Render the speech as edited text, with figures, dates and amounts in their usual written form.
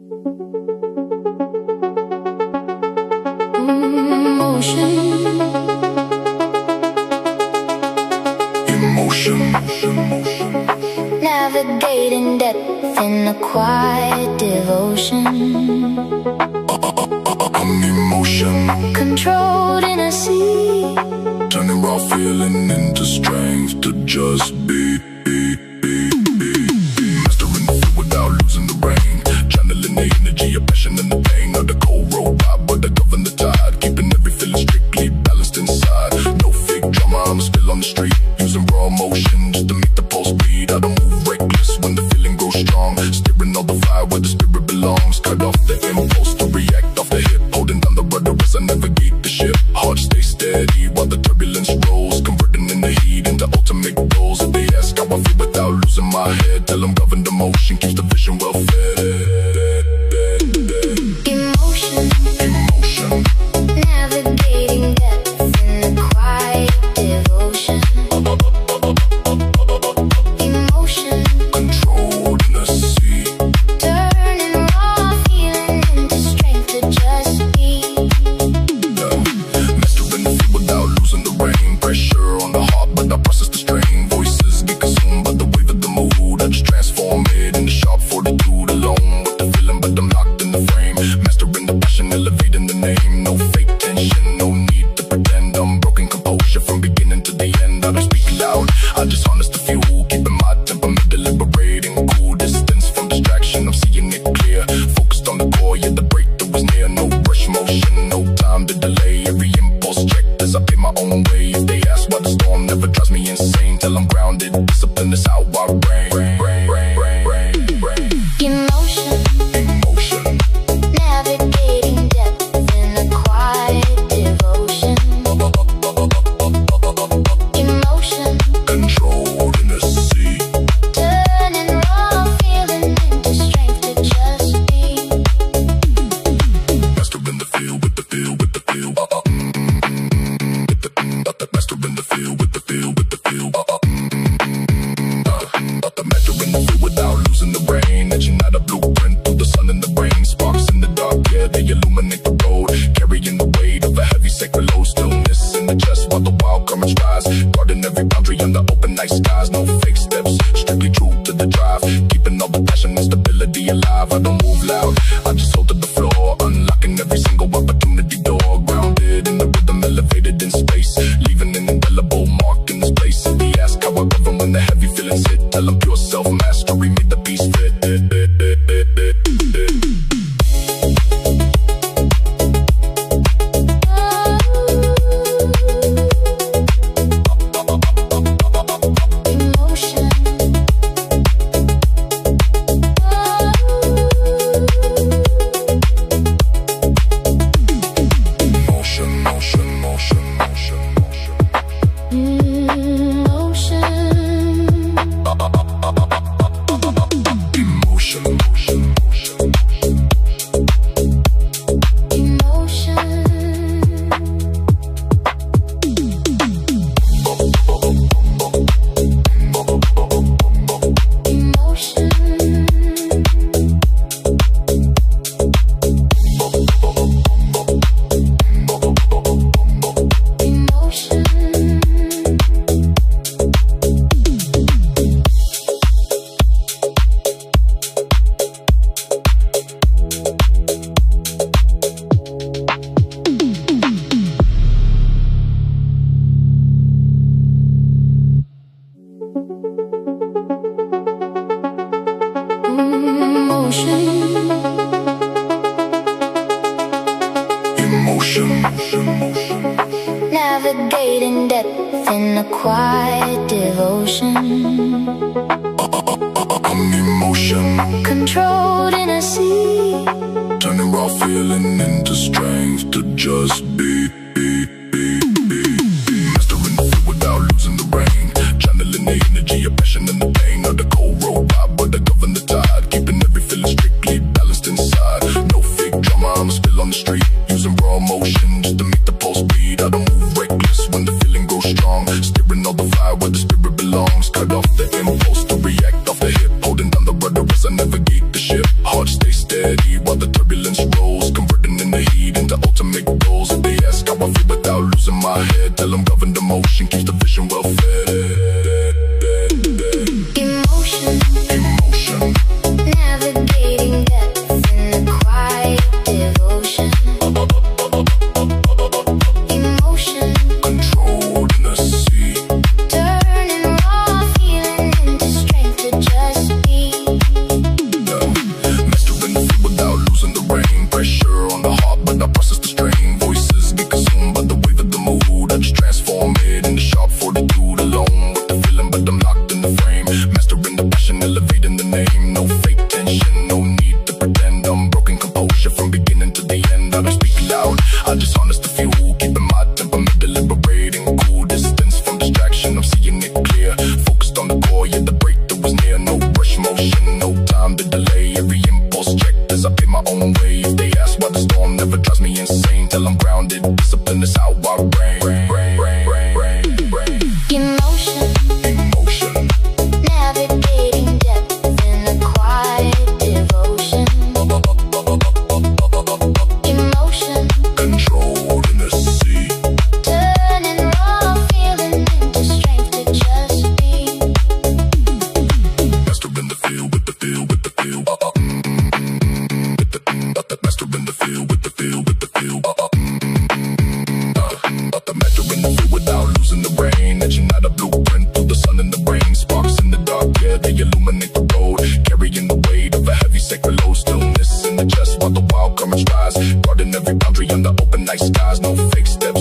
Navigating depth in a quiet devotion. I'm emotion, Controlled in a sea. turning raw feeling into strength to just be. Mastering the flow without losing the rain. Channeling the energy of passion and the pain. Not the cold robot, but I govern the tide. Keeping every feeling strictly balanced inside. No fake drama, I'm still on the street. Using raw emotion just to make the pulse beat. I don't move reckless when the feeling grows strong. Steering all the fire where the spirit belongs. Cut off the impulse to react off the hip. Holding down the rudder as I navigate the ship. Heart stay steady while the turbulence rolls. Converting in the heat into ultimate goals. If they ask how I feel without losing my head, tell them govern the motion, keeps the vision well fed. Emotion. Emotion, Navigating depth in a quiet devotion. Emotion. controlled in the sea. Turning raw feeling into strength to just be. Mastering the flow without losing the rain. Pressure on the heart, but I process the strain. Voices get consumed by the wave of the mood. I just transform it into sharp fortitude. Alone with the feeling, but I'm locked in the frame. Mastering the passion, elevating the name. No fake tension, no need to pretend. I'm broken composure from beginning to the end. I don't speak loud, I just harness the fuel. Keeping my temperament deliberating. Cool distance from distraction, I'm seeing it clear. Focused on the core, yeah, the breakthrough is near. No rush motion, no time to delay. Every impulse checked as I pay my own way. If they ask why the storm never drives me insane, till I'm grounded, discipline is how I reign. Emotion. Emotion, Navigating depth in a quiet devotion. Emotion. controlled in the sea. Turning raw feeling into strength to just be. Mastering the feel with the feel with the feel. Mastering the feel with the feel with the feel. Mastering the feel without losing the rain. Etching out a blueprint through the sun and the brain. Sparks in the dark, yeah, they illuminate the road. Carrying the weight of a heavy sacred load. Stillness in the chest while the wild currents rise. Guarding every boundary under open night skies. No fake steps, strictly true to the drive. Keeping all the passion and stability alive. I don't move loud, I just hold to the floor. Unlocking every single opportunity door. Grounded in the rhythm, elevated in space. Leaving an indelible mark in this place. If they ask how I govern when the heavy feelings hit, tell them pure self-mastery made the piece fit. Emotion. Motion, motion, motion, motion, motion. Emotion. Emotion, motion, motion, Emotion. Emotion. Emotion. emotion, emotion. Navigating depth in a quiet devotion. I'm emotion, Controlled in a sea. turning raw feeling into strength to just be. Mastering the flow without losing the rain. Channeling the energy of passion and the pain. Not the cold robot, but I govern the tide. Keeping every feeling strictly balanced inside. No fake drama, I'm still on the street. Using raw emotion just to make the pulse beat. I don't move reckless when the feeling grows strong. Steering all the fire where the spirit belongs. Cut off the impulse to react off the hip. Holding down the rudder as I navigate the ship. Heart stay steady serenity while the turbulence rolls, converting in the heat into ultimate goals. If they ask how I feel without losing my head, tell them governed emotion keeps the vision well fed. Emotion, Emotion, navigating depths in the quiet devotion. Emotion, controlled in the sea. turning raw feeling into strength to just be. Mastering the feel without losing the rain. Pressure on the heart, but I process the strain. Voices get consumed by the wave of the mood. I just transform it into sharp fortitude. Alone with the feeling, but I'm locked in the frame. Mastering the passion, elevating the name. No fake tension, no need to pretend. I'm broken composure from beginning to the end. I don't speak loud, I just harness the fuel. Keeping my temperament deliberating. Cool distance from distraction, I'm seeing it clear. Focused on the core, yeah, the breakthrough is near. No rush motion, no time to delay. Every impulse checked as I pay my own way. If they ask why the storm never drives me insane, till I'm grounded, discipline is how I reign. Emotion, Emotion, navigating depths in the quiet devotion. Emotion, controlled in the sea. turning raw feeling into strength to just be. Mastering the feel with the feel with the feel. Mastering the feel with the feel with the feel. Mastering the feel without losing the rain. Etching out a blueprint through the sun and the brain. Sparks in the dark, yeah, they illuminate the road. Carrying the weight of a heavy sacred load. Stillness in the chest while the wild currents rise. Guarding every boundary under open night skies. No fake steps.